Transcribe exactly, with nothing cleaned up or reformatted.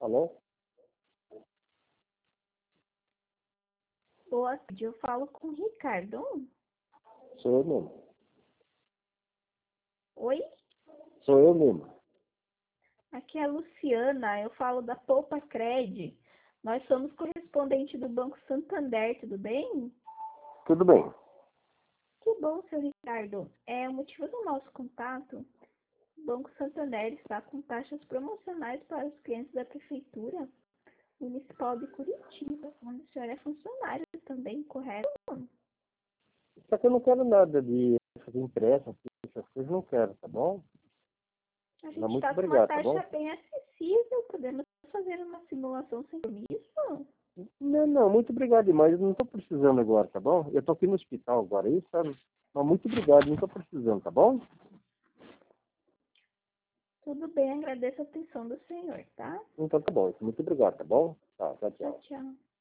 Alô? Boa tarde, eu falo com o Ricardo. Sou eu mesmo. Oi? Sou eu mesmo. Aqui é a Luciana, eu falo da Poupa Cred. Nós somos correspondente do Banco Santander, tudo bem? Tudo bem. Que bom, seu Ricardo. É o motivo do nosso contato. O Banco Santander está com taxas promocionais para os clientes da Prefeitura Municipal de Curitiba, onde o senhor é funcionário também, correto? Só que eu não quero nada de fazer empréstimo, essas coisas não quero, tá bom? A Mas gente muito está com uma obrigado, tá bom? taxa bem acessível, podemos fazer uma simulação sem compromisso? Não, não, muito obrigado demais. Eu não estou precisando agora, tá bom? Eu estou aqui no hospital agora, aí, sabe? Mas muito obrigado, não estou precisando, tá bom? Tudo bem, agradeço a atenção do senhor, tá? Então tá bom. Muito obrigado, tá bom? Tá, tchau, Tchau, tchau. tchau.